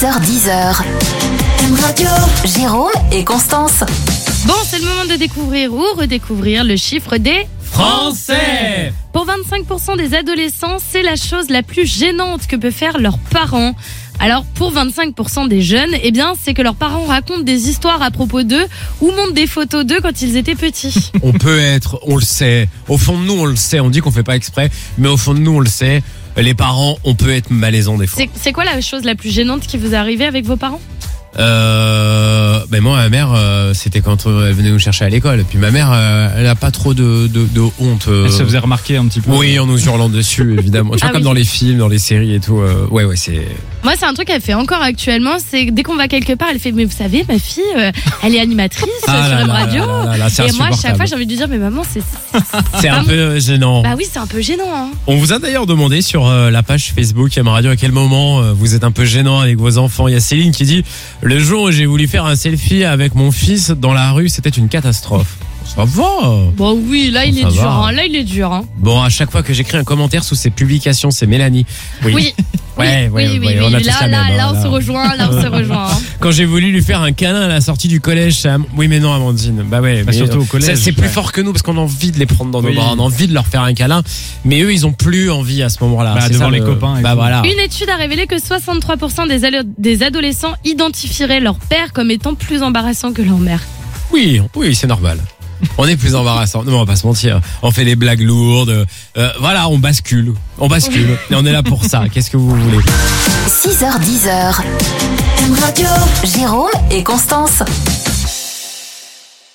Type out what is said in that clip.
6h10. Radio. Jérôme et Constance. Bon, c'est le moment de découvrir ou redécouvrir le chiffre des Français. Pour 25% des adolescents, c'est la chose la plus gênante que peuvent faire leurs parents. Alors, pour 25% des jeunes, eh bien, c'est que leurs parents racontent des histoires à propos d'eux ou montrent des photos d'eux quand ils étaient petits. On peut être, on le sait. Au fond de nous, on le sait. On dit qu'on fait pas exprès, mais au fond de nous, on le sait. Les parents, on peut être malaisants des fois. C'est quoi la chose la plus gênante qui vous est arrivée avec vos parents ? Ben moi, ma mère, c'était quand elle venait nous chercher à l'école. Puis ma mère, elle a pas trop de honte. Elle se faisait remarquer un petit peu. Oui, en nous hurlant dessus, évidemment. Tu vois, comme dans les films, dans les séries et tout. Ouais, c'est. Moi, c'est un truc qu'elle fait encore actuellement. C'est dès qu'on va quelque part, elle fait, mais vous savez, ma fille, elle est animatrice sur M Radio. Et moi, à chaque fois, j'ai envie de lui dire, mais maman, c'est un peu gênant. Bah oui, c'est un peu gênant. Hein. On vous a d'ailleurs demandé sur la page Facebook M Radio à quel moment vous êtes un peu gênant avec vos enfants. Il y a Céline qui dit: le jour où j'ai voulu faire un selfie avec mon fils dans la rue, c'était une catastrophe. Ça va. Bon oui, là il est dur. Hein. Là il est dur. Hein. Bon, à chaque fois que j'écris un commentaire sous ces publications, c'est Mélanie. Oui. Ouais, on a tous la même. Là, on se rejoint. Hein. Quand j'ai voulu lui faire un câlin à la sortie du collège, oui mais non Amandine. Bah ouais. Mais surtout au collège. C'est plus fort que nous parce qu'on a envie de les prendre dans nos bras, on a envie de leur faire un câlin. Mais eux, ils ont plus envie à ce moment-là. Bah, devant les copains. Bah voilà. Une étude a révélé que 63% des adolescents identifieraient leur père comme étant plus embarrassant que leur mère. Oui, c'est normal. On est plus embarrassant. Non, on va pas se mentir. On fait des blagues lourdes. Voilà, on bascule. Et on est là pour ça. Qu'est-ce que vous voulez ? 6h10. Radio. Jérôme et Constance.